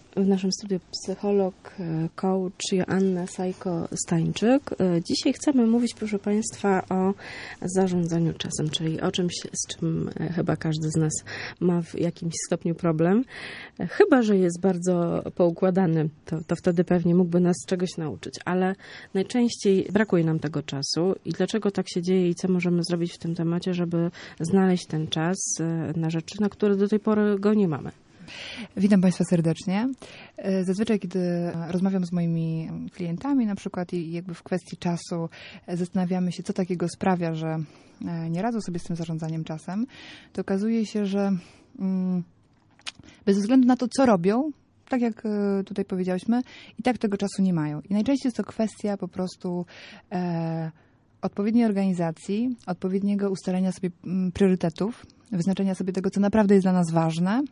W naszym studiu psycholog, coach Joanna Sajko-Stańczyk. Dzisiaj chcemy mówić, proszę Państwa, o zarządzaniu czasem, czyli o czymś, z czym chyba każdy z nas ma w jakimś stopniu problem. Chyba że jest bardzo poukładany, to wtedy pewnie mógłby nas czegoś nauczyć, ale najczęściej brakuje nam tego czasu. I dlaczego tak się dzieje i co możemy zrobić w tym temacie, żeby znaleźć ten czas na rzeczy, na które do tej pory go nie mamy? Witam Państwa serdecznie. Zazwyczaj, kiedy rozmawiam z moimi klientami na przykład i jakby w kwestii czasu zastanawiamy się, co takiego sprawia, że nie radzą sobie z tym zarządzaniem czasem, to okazuje się, że bez względu na to, co robią, tak jak tutaj powiedziałyśmy, i tak tego czasu nie mają. I najczęściej jest to kwestia po prostu odpowiedniej organizacji, odpowiedniego ustalenia sobie priorytetów, wyznaczenia sobie tego, co naprawdę jest dla nas ważne.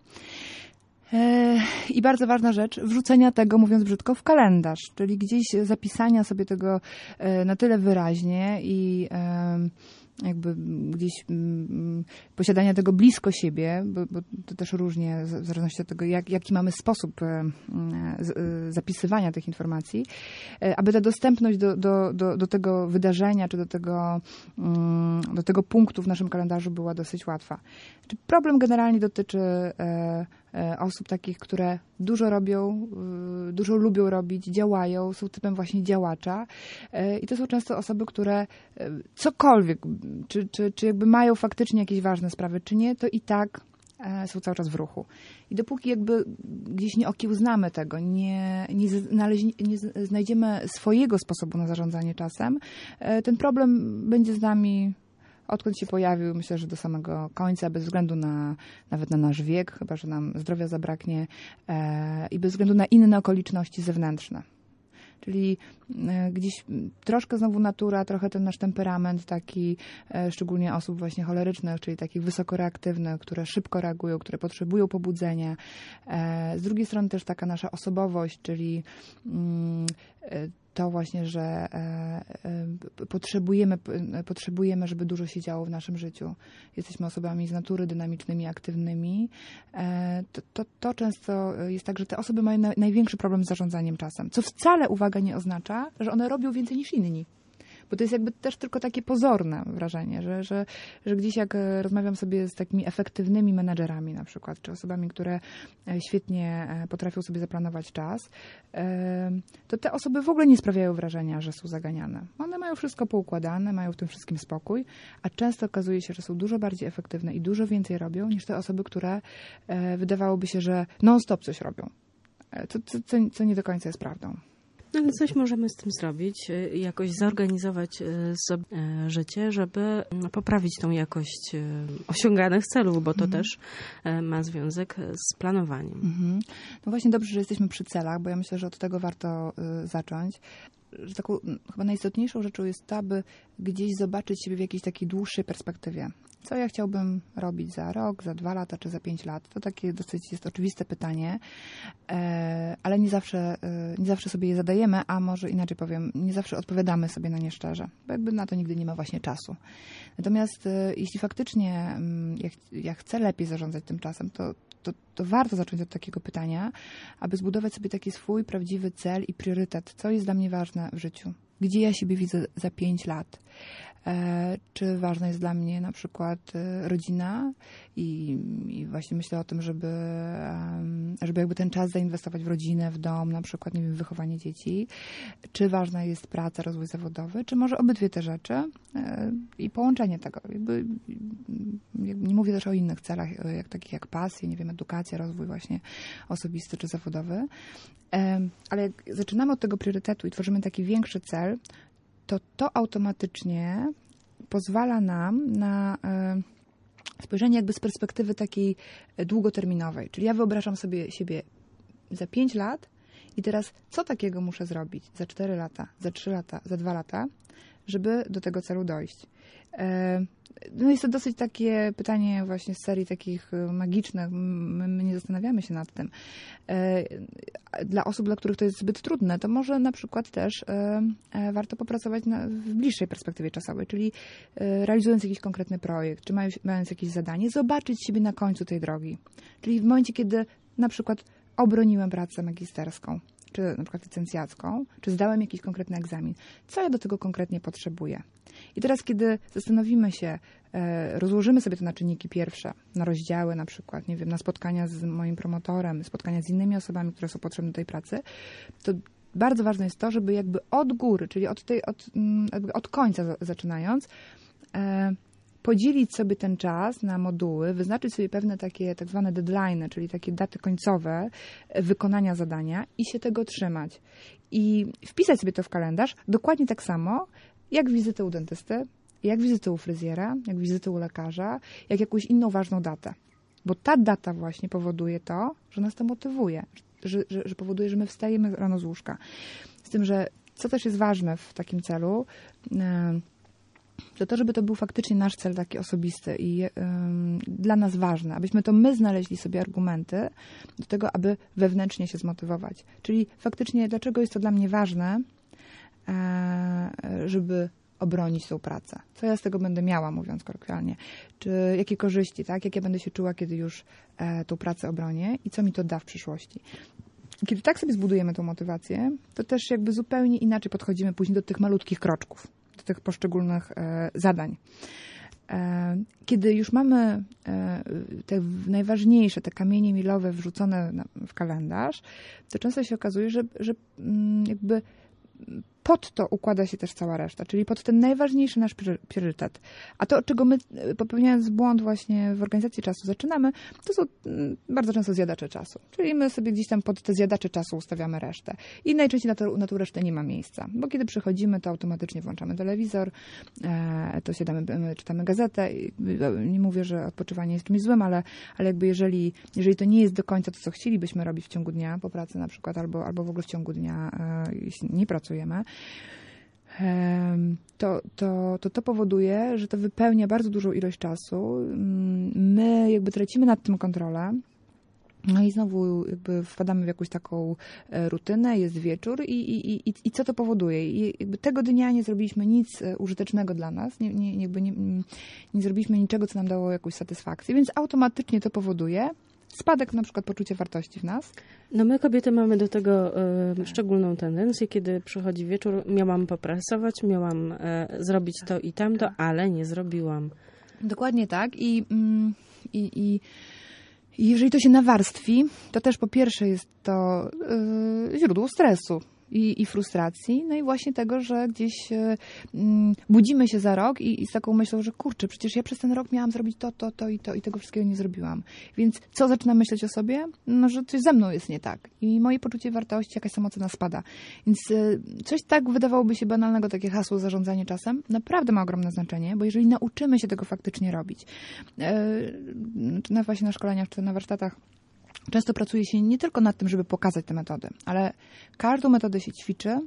I bardzo ważna rzecz, wrzucenia tego, mówiąc brzydko, w kalendarz, czyli gdzieś zapisania sobie tego na tyle wyraźnie i jakby gdzieś posiadania tego blisko siebie, bo to też różnie w zależności od tego, jaki mamy sposób zapisywania tych informacji, aby ta dostępność do tego wydarzenia, czy do tego punktu w naszym kalendarzu była dosyć łatwa. Problem generalnie dotyczy osób takich, które dużo robią, dużo lubią robić, działają, są typem właśnie działacza i to są często osoby, które cokolwiek, czy jakby mają faktycznie jakieś ważne sprawy, czy nie, to i tak są cały czas w ruchu. I dopóki jakby gdzieś nie okiełznamy tego, nie znajdziemy swojego sposobu na zarządzanie czasem, ten problem będzie z nami odkąd się pojawił, myślę, że do samego końca, bez względu nawet na nasz wiek, chyba że nam zdrowia zabraknie i bez względu na inne okoliczności zewnętrzne. Czyli gdzieś troszkę znowu natura, trochę ten nasz temperament taki, szczególnie osób właśnie cholerycznych, czyli takich wysoko reaktywnych, które szybko reagują, które potrzebują pobudzenia. Z drugiej strony też taka nasza osobowość, czyli to właśnie, że potrzebujemy, żeby dużo się działo w naszym życiu. Jesteśmy osobami z natury dynamicznymi, aktywnymi. To często jest tak, że te osoby mają największy problem z zarządzaniem czasem. Co wcale, uwaga, nie oznacza, że one robią więcej niż inni. Bo to jest jakby też tylko takie pozorne wrażenie, że gdzieś jak rozmawiam sobie z takimi efektywnymi menadżerami na przykład, czy osobami, które świetnie potrafią sobie zaplanować czas, to te osoby w ogóle nie sprawiają wrażenia, że są zaganiane. One mają wszystko poukładane, mają w tym wszystkim spokój, a często okazuje się, że są dużo bardziej efektywne i dużo więcej robią niż te osoby, które wydawałoby się, że non-stop coś robią. Co nie do końca jest prawdą. No ale coś możemy z tym zrobić, jakoś zorganizować sobie życie, żeby poprawić tą jakość osiąganych celów, bo to też ma związek z planowaniem. No właśnie dobrze, że jesteśmy przy celach, bo ja myślę, że od tego warto zacząć. Że taką chyba najistotniejszą rzeczą jest to, aby gdzieś zobaczyć siebie w jakiejś takiej dłuższej perspektywie. Co ja chciałbym robić za rok, za 2 lata czy za 5 lat? To takie dosyć jest oczywiste pytanie, ale nie zawsze sobie je zadajemy, a może inaczej powiem, nie zawsze odpowiadamy sobie na nie szczerze, bo jakby na to nigdy nie ma właśnie czasu. Natomiast jeśli faktycznie ja chcę lepiej zarządzać tym czasem, to warto zacząć od takiego pytania, aby zbudować sobie taki swój prawdziwy cel i priorytet. Co jest dla mnie ważne w życiu? Gdzie ja siebie widzę za 5 lat? Czy ważna jest dla mnie na przykład rodzina i właśnie myślę o tym, żeby jakby ten czas zainwestować w rodzinę, w dom, na przykład, nie wiem, w wychowanie dzieci. Czy ważna jest praca, rozwój zawodowy, czy może obydwie te rzeczy i połączenie tego. Jakby nie mówię też o innych celach, takich jak pasje, nie wiem, edukacja, rozwój właśnie osobisty czy zawodowy. Ale jak zaczynamy od tego priorytetu i tworzymy taki większy cel, to automatycznie pozwala nam na spojrzenie jakby z perspektywy takiej długoterminowej. Czyli ja wyobrażam sobie siebie za 5 lat i teraz co takiego muszę zrobić za 4 lata, za 3 lata, za 2 lata, żeby do tego celu dojść. No jest to dosyć takie pytanie właśnie z serii takich magicznych. My nie zastanawiamy się nad tym. Dla osób, dla których to jest zbyt trudne, to może na przykład też warto popracować w bliższej perspektywie czasowej, czyli realizując jakiś konkretny projekt, czy mając jakieś zadanie, zobaczyć siebie na końcu tej drogi. Czyli w momencie, kiedy na przykład obroniłem pracę magisterską, czy na przykład licencjacką, czy zdałem jakiś konkretny egzamin. Co ja do tego konkretnie potrzebuję? I teraz, kiedy zastanowimy się, rozłożymy sobie to na czynniki pierwsze, na rozdziały na przykład, nie wiem, na spotkania z moim promotorem, spotkania z innymi osobami, które są potrzebne do tej pracy, to bardzo ważne jest to, żeby jakby od góry, czyli od końca zaczynając, podzielić sobie ten czas na moduły, wyznaczyć sobie pewne takie tak zwane deadline'y, czyli takie daty końcowe wykonania zadania i się tego trzymać. I wpisać sobie to w kalendarz dokładnie tak samo, jak wizytę u dentysty, jak wizytę u fryzjera, jak wizytę u lekarza, jak jakąś inną ważną datę. Bo ta data właśnie powoduje to, że nas to motywuje, że powoduje, że my wstajemy rano z łóżka. Z tym, że co też jest ważne w takim celu, to żeby to był faktycznie nasz cel taki osobisty i dla nas ważny, abyśmy to my znaleźli sobie argumenty do tego, aby wewnętrznie się zmotywować. Czyli faktycznie, dlaczego jest to dla mnie ważne, żeby obronić tą pracę. Co ja z tego będę miała, mówiąc kolokwialnie? Czy jakie korzyści, tak? Jak ja będę się czuła, kiedy już tą pracę obronię i co mi to da w przyszłości? Kiedy tak sobie zbudujemy tą motywację, to też jakby zupełnie inaczej podchodzimy później do tych malutkich kroczków, do tych poszczególnych zadań. Kiedy już mamy te najważniejsze, te kamienie milowe wrzucone w kalendarz, to często się okazuje, że jakby pod to układa się też cała reszta, czyli pod ten najważniejszy nasz priorytet. A to, od czego my, popełniając błąd właśnie w organizacji czasu zaczynamy, to są bardzo często zjadacze czasu. Czyli my sobie gdzieś tam pod te zjadacze czasu ustawiamy resztę. I najczęściej na tą resztę nie ma miejsca, bo kiedy przychodzimy, to automatycznie włączamy telewizor, to siadamy, czytamy gazetę. Nie mówię, że odpoczywanie jest czymś złym, ale jakby jeżeli to nie jest do końca to, co chcielibyśmy robić w ciągu dnia po pracy na przykład, albo w ogóle w ciągu dnia, jeśli nie pracujemy, to powoduje, że to wypełnia bardzo dużą ilość czasu. My jakby tracimy nad tym kontrolę. No i znowu jakby wpadamy w jakąś taką rutynę, jest wieczór i co to powoduje? I jakby tego dnia nie zrobiliśmy nic użytecznego dla nas, nie zrobiliśmy niczego, co nam dało jakąś satysfakcję, więc automatycznie to powoduje spadek na przykład poczucia wartości w nas. No my kobiety mamy do tego szczególną tendencję, kiedy przychodzi wieczór, miałam poprasować, miałam zrobić to i tamto, ale nie zrobiłam. Dokładnie tak i jeżeli to się nawarstwi, to też po pierwsze jest to źródło stresu i frustracji, no i właśnie tego, że gdzieś budzimy się za rok i z taką myślą, że kurczę, przecież ja przez ten rok miałam zrobić to i tego wszystkiego nie zrobiłam. Więc co zaczynam myśleć o sobie? No, że coś ze mną jest nie tak i moje poczucie wartości, jakaś samoocena spada. Więc coś tak wydawałoby się banalnego, takie hasło zarządzanie czasem, naprawdę ma ogromne znaczenie, bo jeżeli nauczymy się tego faktycznie robić, czy właśnie na szkoleniach, czy na warsztatach, często pracuje się nie tylko nad tym, żeby pokazać te metody, ale każdą metodę się ćwiczy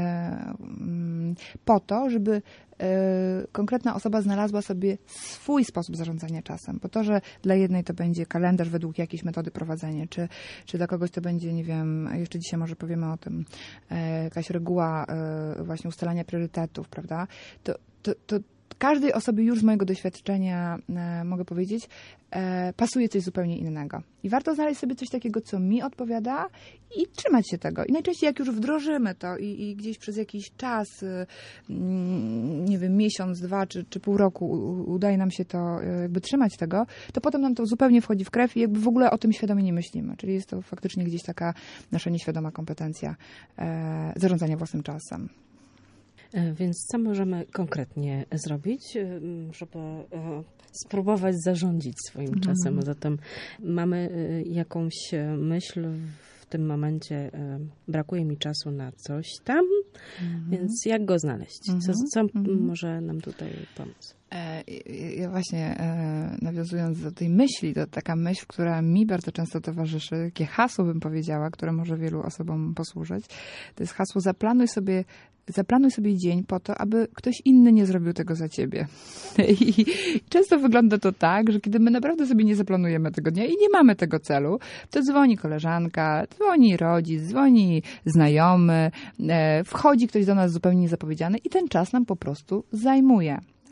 po to, żeby konkretna osoba znalazła sobie swój sposób zarządzania czasem. Po to, że dla jednej to będzie kalendarz według jakiejś metody prowadzenie, czy dla kogoś to będzie, nie wiem, jeszcze dzisiaj może powiemy o tym, jakaś reguła właśnie ustalania priorytetów, prawda? To każdej osobie już z mojego doświadczenia, mogę powiedzieć, pasuje coś zupełnie innego. I warto znaleźć sobie coś takiego, co mi odpowiada i trzymać się tego. I najczęściej jak już wdrożymy to i gdzieś przez jakiś czas, nie wiem, miesiąc, 2 czy pół roku udaje nam się to jakby trzymać tego, to potem nam to zupełnie wchodzi w krew i jakby w ogóle o tym świadomie nie myślimy. Czyli jest to faktycznie gdzieś taka nasza nieświadoma kompetencja zarządzania własnym czasem. Więc co możemy konkretnie zrobić, żeby spróbować zarządzić swoim czasem? Zatem mamy jakąś myśl w tym momencie, brakuje mi czasu na coś tam, więc jak go znaleźć? Co może nam tutaj pomóc? Ja właśnie nawiązując do tej myśli, to taka myśl, która mi bardzo często towarzyszy, takie hasło bym powiedziała, które może wielu osobom posłużyć, to jest hasło zaplanuj sobie dzień po to, aby ktoś inny nie zrobił tego za ciebie. I często wygląda to tak, że kiedy my naprawdę sobie nie zaplanujemy tego dnia i nie mamy tego celu, to dzwoni koleżanka, dzwoni rodzic, dzwoni znajomy, wchodzi ktoś do nas zupełnie niezapowiedziany i ten czas nam po prostu zajmuje.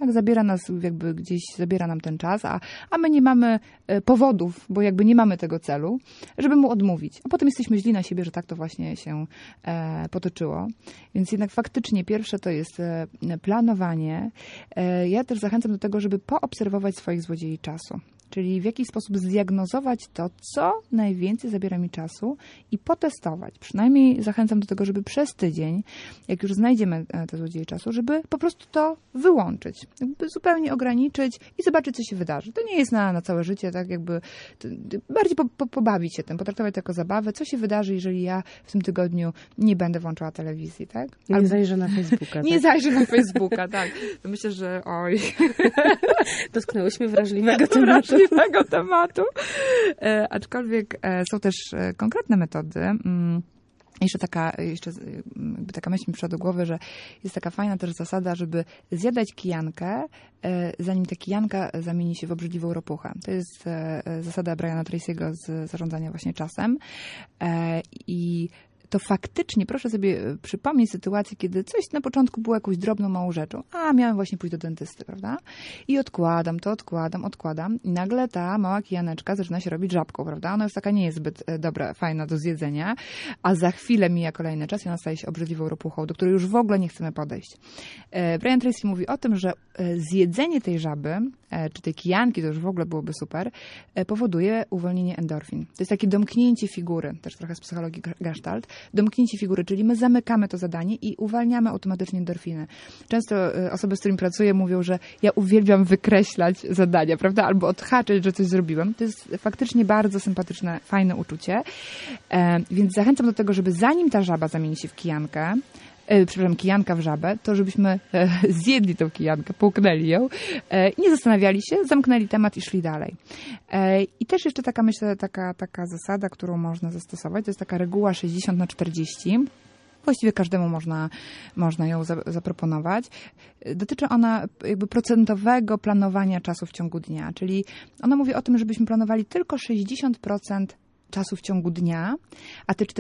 Tak, zabiera nam ten czas, a my nie mamy powodów, bo jakby nie mamy tego celu, żeby mu odmówić. A potem jesteśmy źli na siebie, że tak to właśnie się potoczyło. Więc jednak faktycznie pierwsze to jest planowanie. Ja też zachęcam do tego, żeby poobserwować swoich złodziei czasu. Czyli w jakiś sposób zdiagnozować to, co najwięcej zabiera mi czasu i potestować. Przynajmniej zachęcam do tego, żeby przez tydzień, jak już znajdziemy te złodzieje czasu, żeby po prostu to wyłączyć. Jakby zupełnie ograniczyć i zobaczyć, co się wydarzy. To nie jest na całe życie, tak jakby bardziej pobawić się tym, potraktować to jako zabawę. Co się wydarzy, jeżeli ja w tym tygodniu nie będę włączała telewizji, tak? Nie zajrzę na Facebooka. Nie zajrzę na Facebooka, tak. To myślę, że Dotknęłyśmy wrażliwego tematu. Aczkolwiek są też konkretne metody. Jeszcze taka myśl mi przyszła do głowy, że jest taka fajna też zasada, żeby zjadać kijankę, zanim ta kijanka zamieni się w obrzydliwą ropuchę. To jest zasada Briana Tracy'ego z zarządzania właśnie czasem. I to faktycznie proszę sobie przypomnieć sytuację, kiedy coś na początku było jakąś drobną, małą rzeczą. Miałem właśnie pójść do dentysty, prawda? I odkładam. I nagle ta mała kijaneczka zaczyna się robić żabką, prawda? Ona już taka nie jest zbyt dobra, fajna do zjedzenia, a za chwilę mija kolejny czas i ona staje się obrzydliwą ropuchą, do której już w ogóle nie chcemy podejść. Brian Tracy mówi o tym, że zjedzenie tej żaby, czy tej kijanki, to już w ogóle byłoby super, powoduje uwolnienie endorfin. To jest takie domknięcie figury, też trochę z psychologii Gestalt, domknięcie figury, czyli my zamykamy to zadanie i uwalniamy automatycznie endorfiny. Często osoby, z którymi pracuję, mówią, że ja uwielbiam wykreślać zadania, prawda? Albo odhaczyć, że coś zrobiłem. To jest faktycznie bardzo sympatyczne, fajne uczucie. Więc zachęcam do tego, żeby zanim ta żaba zamieni się w kijankę, kijanka w żabę, to żebyśmy zjedli tą kijankę, połknęli ją, nie zastanawiali się, zamknęli temat i szli dalej. I też jeszcze taka, myślę, taka zasada, którą można zastosować, to jest taka reguła 60/40. Właściwie każdemu można ją zaproponować. Dotyczy ona jakby procentowego planowania czasu w ciągu dnia, czyli ona mówi o tym, żebyśmy planowali tylko 60% czasu w ciągu dnia, a te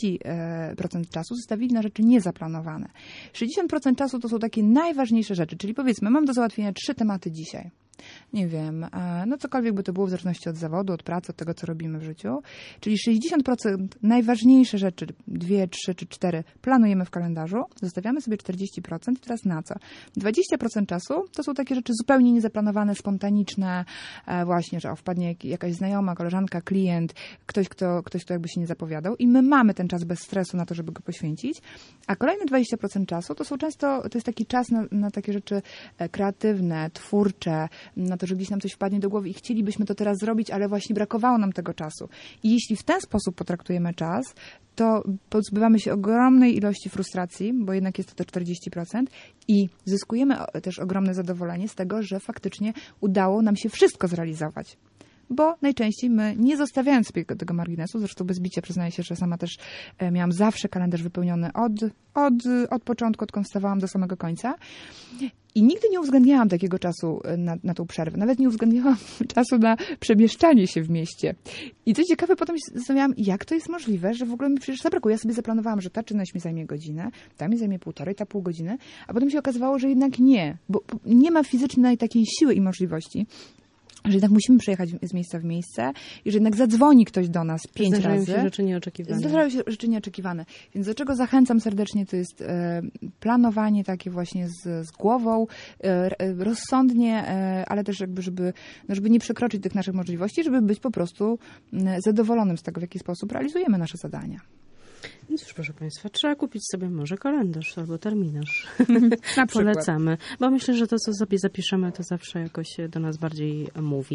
40% czasu zostawili na rzeczy niezaplanowane. 60% czasu to są takie najważniejsze rzeczy, czyli powiedzmy, mam do załatwienia 3 tematy dzisiaj. Nie wiem, no cokolwiek by to było w zależności od zawodu, od pracy, od tego, co robimy w życiu. Czyli 60% najważniejsze rzeczy, 2, 3 czy 4 planujemy w kalendarzu, zostawiamy sobie 40% i teraz na co? 20% czasu to są takie rzeczy zupełnie niezaplanowane, spontaniczne, właśnie, że wpadnie jakaś znajoma, koleżanka, klient, ktoś, kto jakby się nie zapowiadał i my mamy ten czas bez stresu na to, żeby go poświęcić, a kolejne 20% czasu to jest taki czas na takie rzeczy kreatywne, twórcze, na to, że gdzieś nam coś wpadnie do głowy i chcielibyśmy to teraz zrobić, ale właśnie brakowało nam tego czasu. I jeśli w ten sposób potraktujemy czas, to pozbywamy się ogromnej ilości frustracji, bo jednak jest to te 40% i zyskujemy też ogromne zadowolenie z tego, że faktycznie udało nam się wszystko zrealizować. Bo najczęściej my, nie zostawiając sobie tego marginesu, zresztą bez bicia przyznaję się, że sama też miałam zawsze kalendarz wypełniony od początku, odkąd wstawałam do samego końca. I nigdy nie uwzględniałam takiego czasu na tą przerwę. Nawet nie uwzględniałam czasu na przemieszczanie się w mieście. I co ciekawe, potem się zastanawiałam, jak to jest możliwe, że w ogóle mi przecież zabrakło. Ja sobie zaplanowałam, że ta czynność mi zajmie godzinę, ta mi zajmie 1,5, ta pół godziny, a potem się okazywało, że jednak nie, bo nie ma fizycznej takiej siły i możliwości, że jednak musimy przejechać z miejsca w miejsce i że jednak zadzwoni ktoś do nas 5 razy. Zdarzają się rzeczy nieoczekiwane. Zdarzają się rzeczy nieoczekiwane. Więc do czego zachęcam serdecznie, to jest planowanie takie właśnie z głową, rozsądnie, ale też jakby, żeby nie przekroczyć tych naszych możliwości, żeby być po prostu zadowolonym z tego, w jaki sposób realizujemy nasze zadania. No cóż, proszę Państwa, trzeba kupić sobie może kalendarz albo terminarz. Na Polecamy, bo myślę, że to, co sobie zapiszemy, to zawsze jakoś do nas bardziej mówi.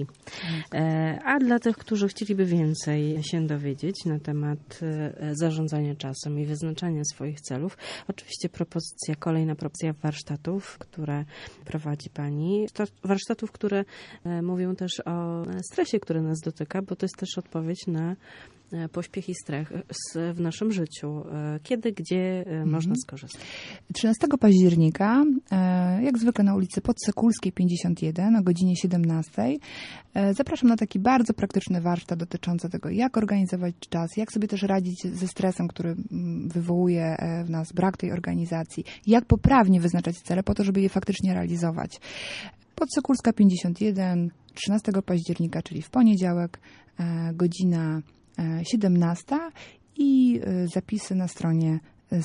A dla tych, którzy chcieliby więcej się dowiedzieć na temat zarządzania czasem i wyznaczania swoich celów, oczywiście kolejna propozycja warsztatów, które prowadzi Pani. Warsztatów, które mówią też o stresie, który nas dotyka, bo to jest też odpowiedź na pośpiech i strach w naszym życiu. Kiedy, gdzie można skorzystać? 13 października, jak zwykle na ulicy Podsekulskiej 51 o godzinie 17. Zapraszam na taki bardzo praktyczny warsztat dotyczący tego, jak organizować czas, jak sobie też radzić ze stresem, który wywołuje w nas brak tej organizacji, jak poprawnie wyznaczać cele po to, żeby je faktycznie realizować. Podsekulska 51, 13 października, czyli w poniedziałek, godzina 17 i zapisy na stronie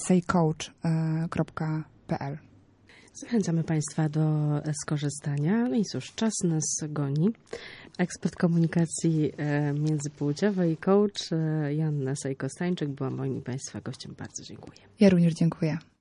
saycoach.pl. Zachęcamy Państwa do skorzystania. No i cóż, czas nas goni. Ekspert komunikacji międzypłciowej, coach Joanna Sajko-Stańczyk była moim i Państwa gościem. Bardzo dziękuję. Ja również dziękuję.